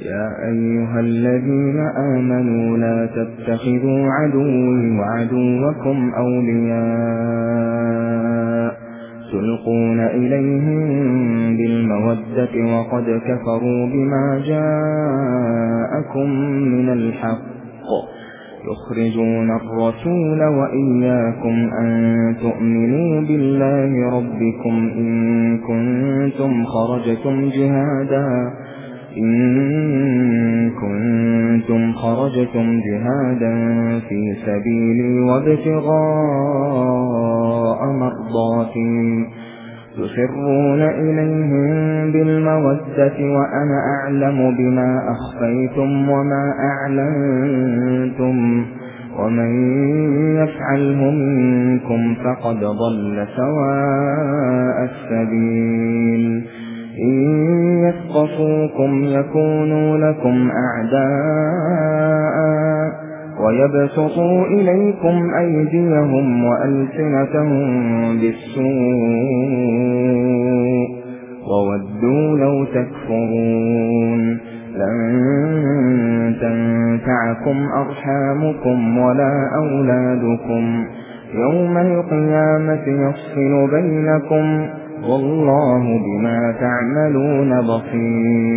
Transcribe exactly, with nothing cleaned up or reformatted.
يا أيها الذين آمنوا لا تتخذوا عدوي وعدوكم أولياء تلقون إليهم بالمودة وقد كفروا بما جاءكم من الحق يخرجون الرسول وإياكم أن تؤمنوا بالله ربكم إن كنتم خرجتم جهادا إن كنتم خرجتم جهادا في سبيلي وابتغاء مرضاتي تسرون إليهم بالمودة وأنا أعلم بما أخفيتم وما أعلنتم ومن يفعله منكم فقد ضل سواء السبيل إن يثقفوكم يكونوا لكم أعداء ويبسطوا إليكم أيديهم وألسنتهم بالسوء وودوا لو تكفرون لن تنفعكم أرحامكم ولا أولادكم يوم القيامة يفصل بينكم والله بما تعملون بصير.